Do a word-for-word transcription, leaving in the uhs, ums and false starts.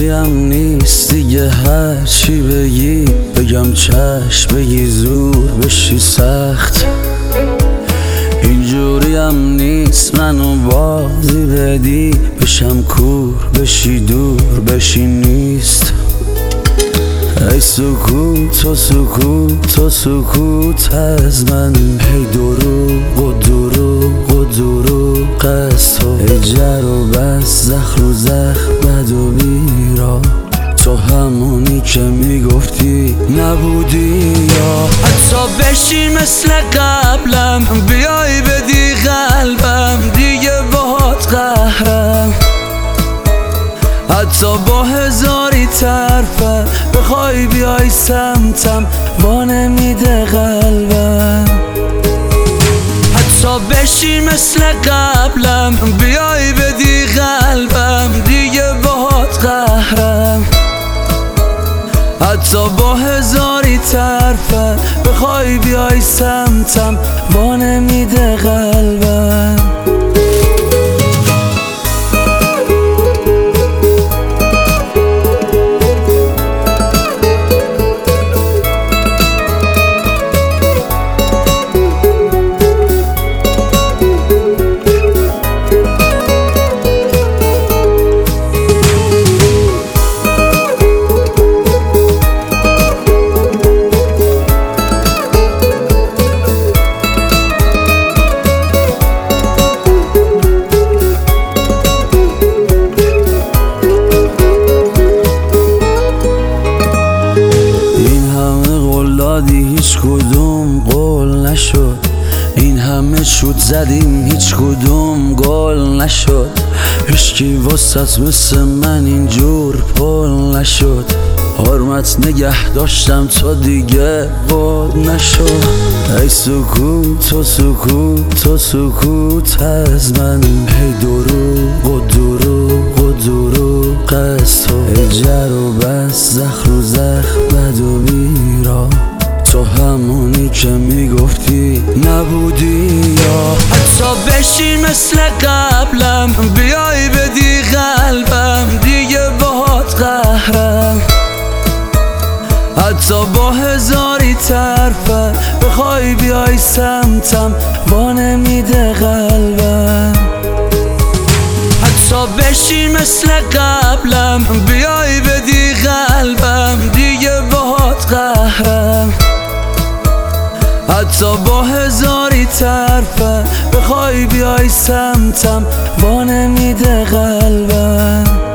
جوریم نیست دیگه، هر چی بگی بگم چشم، بگی زور بشی سخت. اینجوریم نیست منو بازی بدی، بشم کور بشی دور بشی نیست. ای سکوت و سکوت و سکوت از من، هی دروغ و دروغ و دروغ از تو. ای جر و بس زخر و زخ بد و بیرا، تو همونی که میگفتی نبودی. یا حتی بشی مثل قبلم، بیای بدی قلبم، دیگه باهات قهرم. حتی با هزاری طرفه بخوای بیای سمتم، با نمیده قلبم. حتی بشی مثل قبلم، بیای بدی قلبم، دیگه باهات قهرم. حتی با هزاری طرفه بخوای بیای سمتم، با نمیده قلبم. هیچ کدوم قول نشد، این همه شد زدیم هیچ کدوم گل نشد. هیچکی واسط مثل من اینجور پل نشد، حرمت نگه داشتم تا دیگه بود نشد. ای سکوت و سکوت و سکوت از من، هی دروغ و دروغ و دروغ از تو. ای جر و بس زخر و زخ بد و بیرا، تو همونی که میگفتی نبودی. یا حتی بشی مثل قبلم، بیای بدی قلبم، دیگه باهات قهرم. حتی با هزاری طرفه بخوای بیای سمتم، با نمیده قلبم. حتی بشی مثل قبلم، بیای بدی قلبم، دیگه باهات قهرم. حتی با هزاری طرفه بخوای بیای سمتم، با نمیده قلبم.